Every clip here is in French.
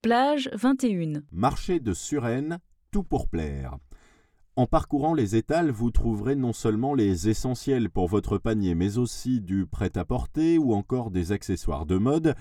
Plage 21. Marché de Suresnes, tout pour plaire. En parcourant les étals, vous trouverez non seulement les essentiels pour votre panier, mais aussi du prêt-à-porter ou encore des accessoires de mode.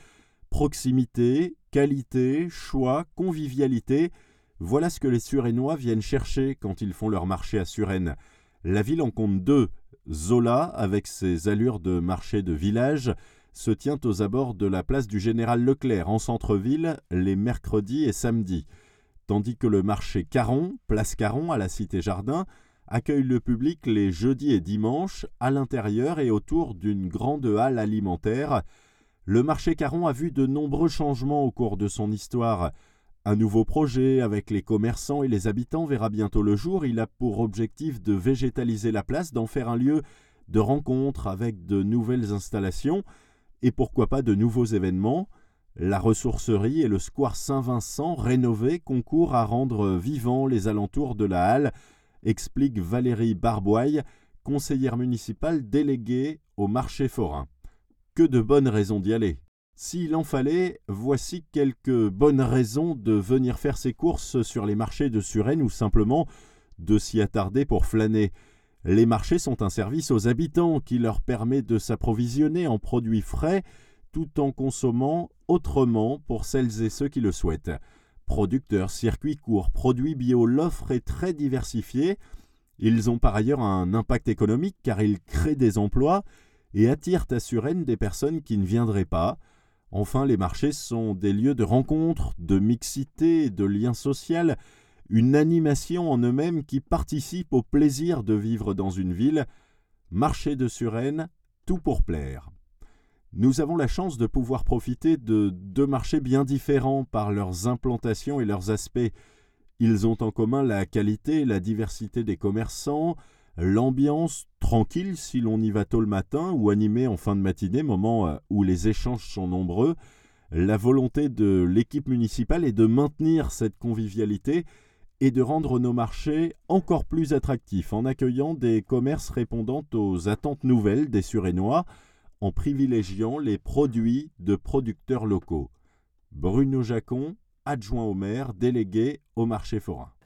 Proximité, qualité, choix, convivialité, voilà ce que les Suresnois viennent chercher quand ils font leur marché à Suresnes. La ville en compte deux. Zola, avec ses allures de marché de village, se tient aux abords de la place du Général Leclerc, en centre-ville, les mercredis et samedis. Tandis que le marché Caron, place Caron à la Cité-Jardin, accueille le public les jeudis et dimanches, à l'intérieur et autour d'une grande halle alimentaire. Le marché Caron a vu de nombreux changements au cours de son histoire. Un nouveau projet avec les commerçants et les habitants verra bientôt le jour. Il a pour objectif de végétaliser la place, d'en faire un lieu de rencontre avec de nouvelles installations et pourquoi pas de nouveaux événements. La ressourcerie et le square Saint-Vincent rénovés concourent à rendre vivants les alentours de la halle, explique Valérie Barboye, conseillère municipale déléguée au marché forain. Que de bonnes raisons d'y aller. S'il en fallait, voici quelques bonnes raisons de venir faire ses courses sur les marchés de Suresnes ou simplement de s'y attarder pour flâner. Les marchés sont un service aux habitants qui leur permet de s'approvisionner en produits frais tout en consommant autrement pour celles et ceux qui le souhaitent. Producteurs, circuits courts, produits bio, l'offre est très diversifiée. Ils ont par ailleurs un impact économique car ils créent des emplois et attirent à Suresnes des personnes qui ne viendraient pas. Enfin, les marchés sont des lieux de rencontre, de mixité et de lien social, une animation en eux-mêmes qui participe au plaisir de vivre dans une ville. Marché de Suresnes, tout pour plaire. Nous avons la chance de pouvoir profiter de deux marchés bien différents par leurs implantations et leurs aspects. Ils ont en commun la qualité et la diversité des commerçants, l'ambiance tranquille si l'on y va tôt le matin ou animée en fin de matinée, moment où les échanges sont nombreux. La volonté de l'équipe municipale est de maintenir cette convivialité et de rendre nos marchés encore plus attractifs en accueillant des commerces répondant aux attentes nouvelles des Suresnois, en privilégiant les produits de producteurs locaux. Bruno Jacon, adjoint au maire, délégué au marché forain.